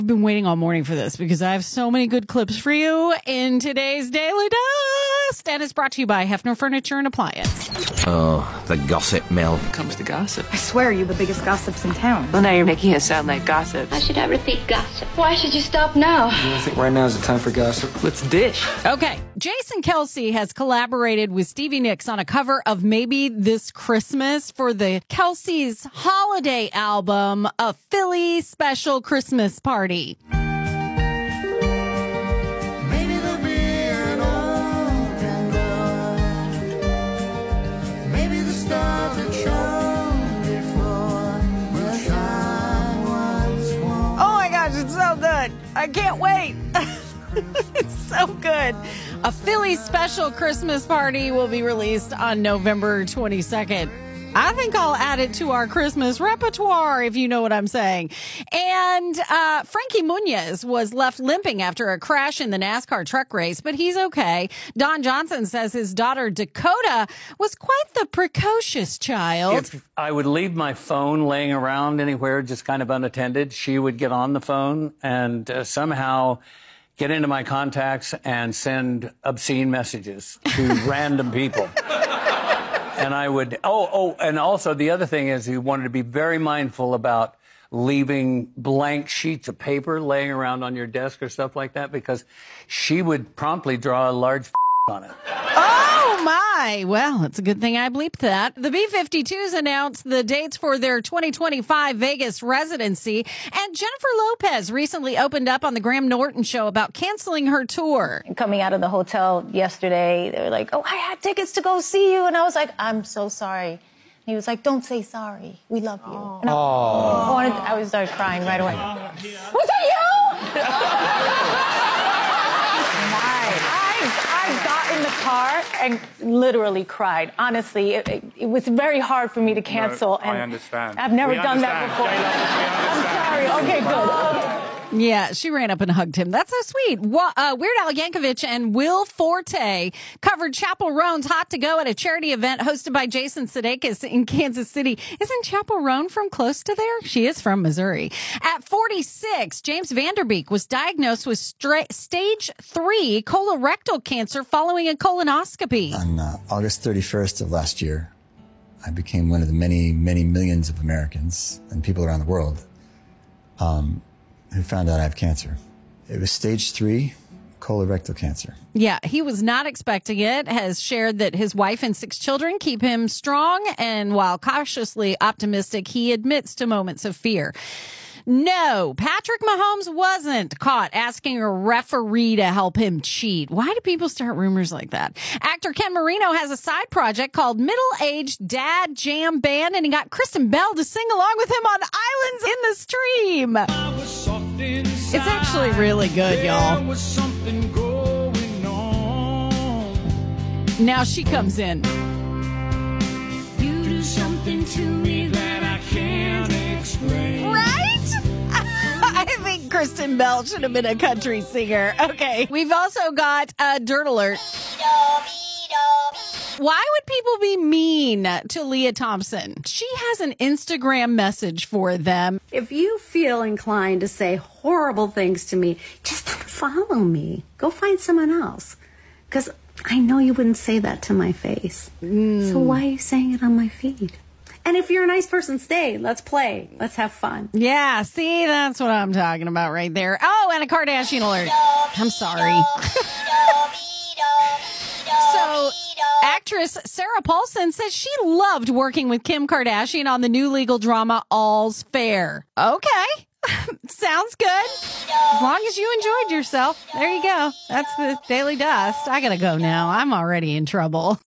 I've been waiting all morning for this because I have so many good clips for you in today's Daily Dust. And it's brought to you by Hefner Furniture and Appliance. Oh, the gossip mill. Comes to gossip. I swear you're the biggest gossips in town. Well, now you're making it sound like gossip. Why should I repeat gossip? Why should you stop now? I think right now is the time for gossip. Let's dish. Okay. Jason Kelce has collaborated with Stevie Nicks on a cover of Maybe This Christmas for the Kelce's holiday album, A Philly Special Christmas Party. It's so good. I can't wait. It's so good. A Philly Special Christmas Party will be released on November 22nd. I think I'll add it to our Christmas repertoire, if you know what I'm saying. And Frankie Muniz was left limping after a crash in the NASCAR truck race, but he's okay. Don Johnson says his daughter Dakota was quite the precocious child. If I would leave my phone laying around anywhere, just kind of unattended, she would get on the phone and somehow get into my contacts and send obscene messages to random people. And I would, and also the other thing is he wanted to be very mindful about leaving blank sheets of paper laying around on your desk or stuff like that, because she would promptly draw a large on it. Oh, my. Well, it's a good thing I bleeped that. The B-52s announced the dates for their 2025 Vegas residency, and Jennifer Lopez recently opened up on the Graham Norton show about canceling her tour. Coming out of the hotel yesterday, they were like, oh, I had tickets to go see you. And I was like, I'm so sorry. He was like, don't say sorry. We love you. And I was started crying right away. Was that you? I got in the car and literally cried. Honestly, it was very hard for me to cancel. No, I understand. I've never done that before. I'm sorry. Okay, good. Yeah, she ran up and hugged him. That's so sweet. Weird Al Yankovic and Will Forte covered Chapel Roan's Hot to Go at a charity event hosted by Jason Sudeikis in Kansas City. Isn't Chapel Roan from close to there? She is from Missouri. At 46, James Vanderbeek was diagnosed with stage 3 colorectal cancer following a colonoscopy. On August 31st of last year, I became one of the many, many millions of Americans and people around the world who found out I have cancer. It was stage 3 colorectal cancer. Yeah, he was not expecting it, has shared that his wife and 6 children keep him strong, and while cautiously optimistic, he admits to moments of fear. No, Patrick Mahomes wasn't caught asking a referee to help him cheat. Why do people start rumors like that? Actor Ken Marino has a side project called Middle-Aged Dad Jam Band, and he got Kristen Bell to sing along with him on Islands in the Stream. It's actually really good, y'all. Now she comes in. You do something to me that I can't explain. Right? I think Kristen Bell should have been a country singer. Okay. We've also got a Dirt Alert. Why would people be mean to Leah Thompson? She has an Instagram message for them. If you feel inclined to say horrible things to me, just follow me. Go find someone else. Because I know you wouldn't say that to my face. So why are you saying it on my feed? And if you're a nice person, stay. Let's play. Let's have fun. Yeah, see, that's what I'm talking about right there. Oh, and a Kardashian alert. I'm sorry. So, actress Sarah Paulson says she loved working with Kim Kardashian on the new legal drama All's Fair. Okay. Sounds good. As long as you enjoyed yourself. There you go. That's the Daily Dust. I gotta go now. I'm already in trouble.